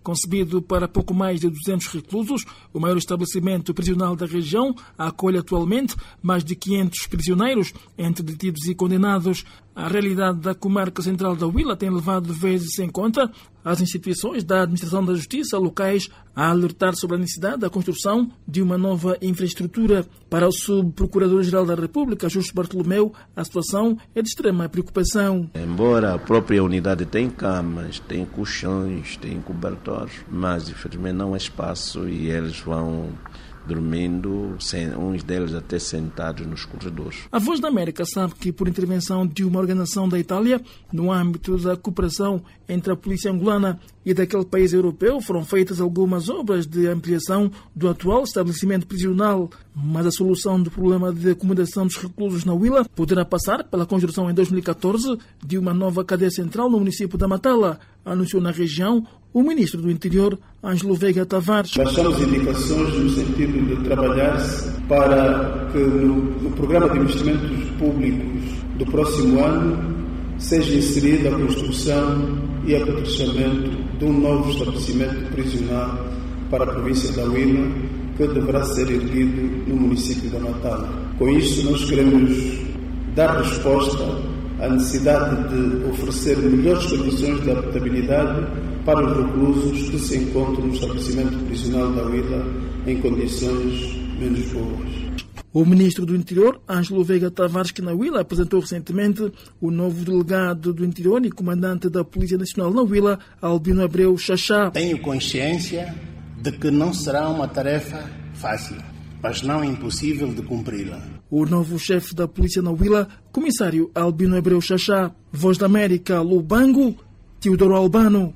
Concebido para pouco mais de 200 reclusos, o maior estabelecimento prisional da região acolhe atualmente mais de 500 prisioneiros, entre detidos e condenados. A realidade da comarca central da Huila tem levado vezes em conta as instituições da administração da justiça locais a alertar sobre a necessidade da construção de uma nova infraestrutura. Para o subprocurador-geral da República, Justo Bartolomeu, a situação é de extrema preocupação. Embora a própria unidade tenha camas, tem colchões, tem cobertores, mas infelizmente não há espaço e eles vão dormindo, uns deles até sentados nos corredores. A Voz da América sabe que, por intervenção de uma organização da Itália, no âmbito da cooperação entre a polícia angolana e daquele país europeu, foram feitas algumas obras de ampliação do atual estabelecimento prisional. Mas a solução do problema de acomodação dos reclusos na Huila poderá passar pela construção em 2014 de uma nova cadeia central no município da Matala, anunciou na região o ministro do Interior, Ângelo Veiga Tavares. Baixamos indicações no sentido de trabalhar-se para que no programa de investimentos públicos do próximo ano seja inserida a construção e aperfeiçoamento de um novo estabelecimento prisional para a província da Huila, que deverá ser erguido no município da Matala. Com isto, nós queremos dar resposta à necessidade de oferecer melhores condições de habitabilidade para os reclusos que se encontram no estabelecimento prisional da Huila em condições menos boas. O ministro do Interior, Ângelo Veiga Tavares, que na Huila apresentou recentemente o novo delegado do Interior e comandante da Polícia Nacional na Huila, Albino Abreu Xaxá. Tenho consciência de que não será uma tarefa fácil, mas não impossível de cumpri-la. O novo chefe da Polícia na Huila, comissário Albino Abreu Xaxá. Voz da América, Lubango, Teodoro Albano.